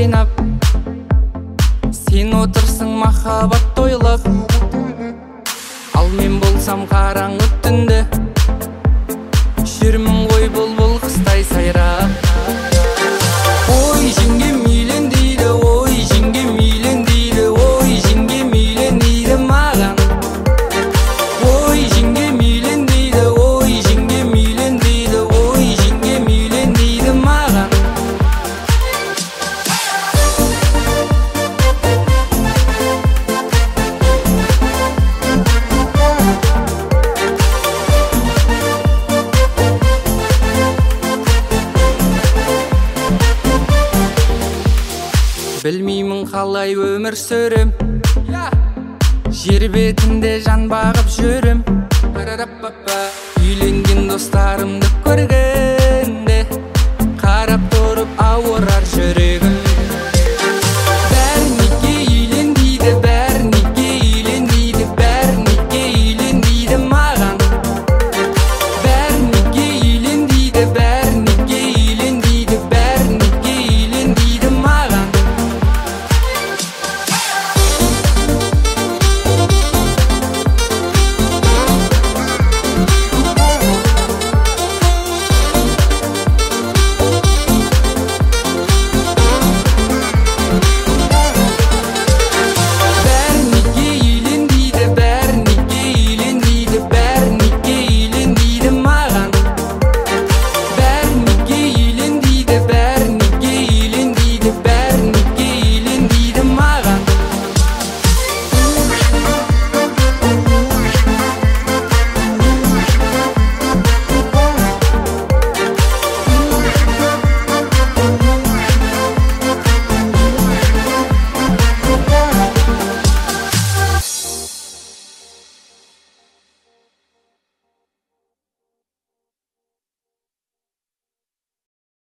жайнап, сен отырсың махаббат тойлап. Ал мен болсам қараңғы түнді, жүрмін ғой бұлбұл қыстай сайрап. Ой жеңгем үйлен дейді, ой жеңгем үйлен дейді, ой жеңгем үйлен дейді маған. Ой жеңгем үйлен дейді, ой жеңгем үйлен дейді, ой жеңгем үйлен дейді маған. Білмеймін қалай өмір сүрем, жер бетінде жан бағып жүрем. Үйленген достарымды көргім,